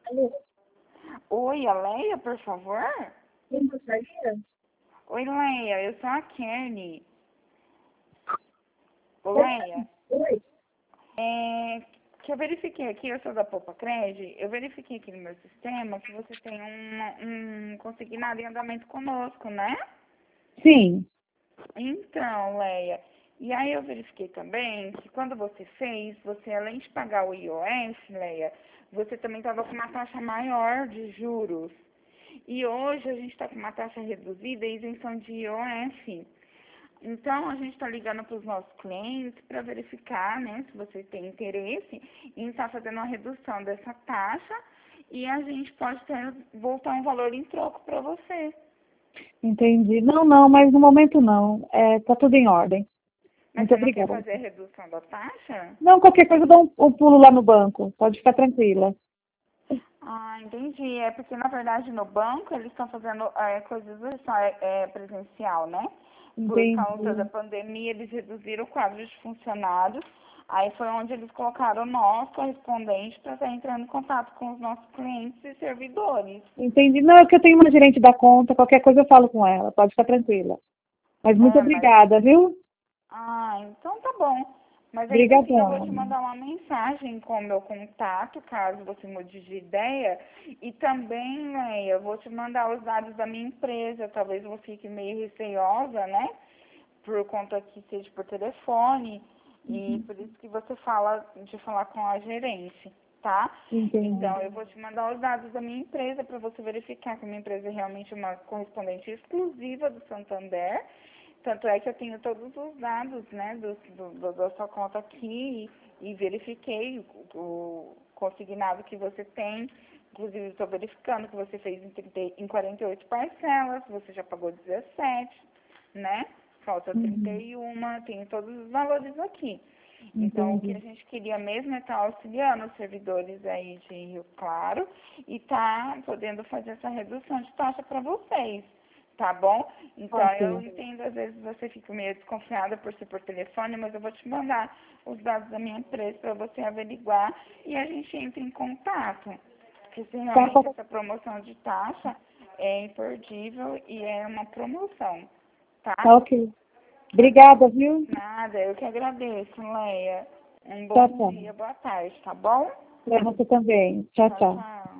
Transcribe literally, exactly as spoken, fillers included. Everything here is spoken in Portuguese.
Alô, Oi, a Leia, por favor? quem gostaria? Oi, Leia, eu sou a Kelly. Ô, Oi, Leia, oi. é, que eu verifiquei aqui, eu sou da Poupa Cred, eu verifiquei aqui no meu sistema que você tem um, um consignado em andamento conosco, né? Sim, Então, Leia, e aí eu verifiquei também que quando você fez, você além de pagar o I O F, Leia, você também estava com uma taxa maior de juros. E hoje a gente está com uma taxa reduzida e isenção de I O F. Então, a gente está ligando para os nossos clientes para verificar, né, se você tem interesse em estar fazendo uma redução dessa taxa e a gente pode ter, voltar um valor em troco para você. entendi. Não, não, mas no momento não. É, tá tudo em ordem. Mas Muito você não quer obrigada. fazer a redução da taxa? Não, qualquer coisa eu dou um, um pulo lá no banco. Pode ficar tranquila. Ah, entendi. É porque, na verdade, no banco eles estão fazendo é, coisas só é, é, presencial, né? Por causa da Entendi. pandemia, eles reduziram o quadro de funcionários. Aí foi onde eles colocaram nós, correspondente, para estar entrando em contato com os nossos clientes e servidores. Entendi. Não, é que eu tenho uma gerente da conta. Qualquer coisa eu falo com ela. Pode ficar tranquila. Mas muito É, mas... obrigada, viu? Ah, então tá bom. Mas ainda assim eu vou te Obrigadão. mandar uma mensagem com o meu contato, caso você mude de ideia. E também, né, eu vou te mandar os dados da minha empresa. Talvez você fique meio receosa, né? Por conta que seja por telefone. E por isso que você fala de falar com a gerente, tá? Entendi. Então, eu vou te mandar os dados da minha empresa para você verificar que a minha empresa é realmente uma correspondente exclusiva do Santander. Tanto é que eu tenho todos os dados, né, do, do, do- da sua conta aqui e, e verifiquei o, o consignado que você tem. Inclusive, estou verificando que você fez em, trinta, em quarenta e oito parcelas, você já pagou dezessete, né? Falta trinta Uhum. e uma, tenho todos os valores aqui. Então, o que a Entendi. gente queria mesmo é estar auxiliando os servidores aí de Rio Claro e tá podendo fazer essa redução de taxa para vocês, tá bom? Então, eu Ok. entendo, às vezes você fica meio desconfiada por ser por telefone, mas eu vou te mandar os dados da minha empresa para você averiguar e a gente entra em contato. Porque se Tá, realmente tá, essa promoção de taxa é imperdível e é uma promoção, tá tá? ok. Mas eu, Obrigada, viu? nada, eu que agradeço, Leia. Um Tchau, bom tchau. dia, boa tarde, tá bom? Pra você também. Tchau, Tchau, tchau. tchau.